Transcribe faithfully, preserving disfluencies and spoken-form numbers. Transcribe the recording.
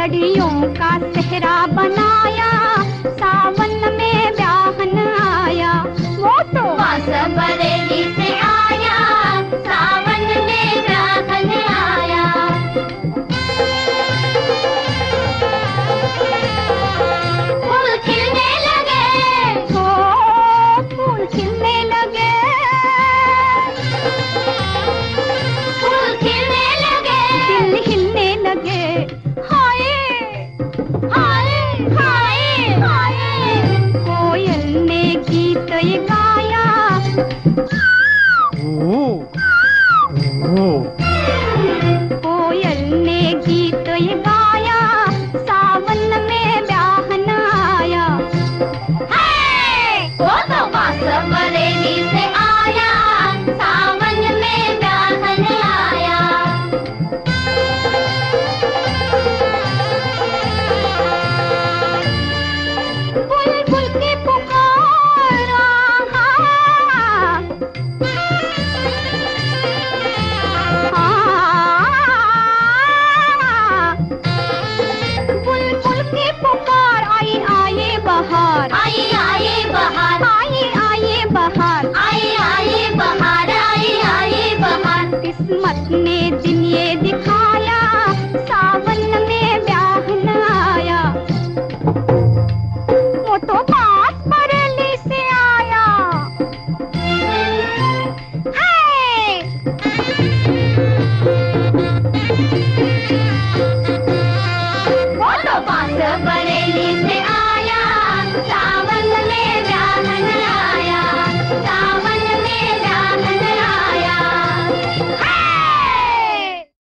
लड़ियों का सेहरा बनाया, सावन में ब्याहन आया। वो तो बांस बरेली से आया, सावन में ब्याहन आया। फूल खिलने लगे, ओ फूल खिलने लगे, फूल खिलने लगे, दिल हिलने लगे। हाय हाय हाय हाय। कोयल ने गीत ये गाया, कोयल ने गीत ये गाया, सावन में ब्याहन आया। है वो तो बांस बरेली से आया, सावन में ब्याहन आया। बुलबुल की पुकार, आहा, आहा, बुलबुल की पुकार, आई आए बहार, आई आई बहार, आई आए बहार, आई आई बहार, आई आई बहार। किस्मत ने दिन ये दिखाया, सावन में ब्याहन आया। वो तो बांस बरेली से आया। है वो तो बांस बरेली से आया, सावन में ब्याहन आया।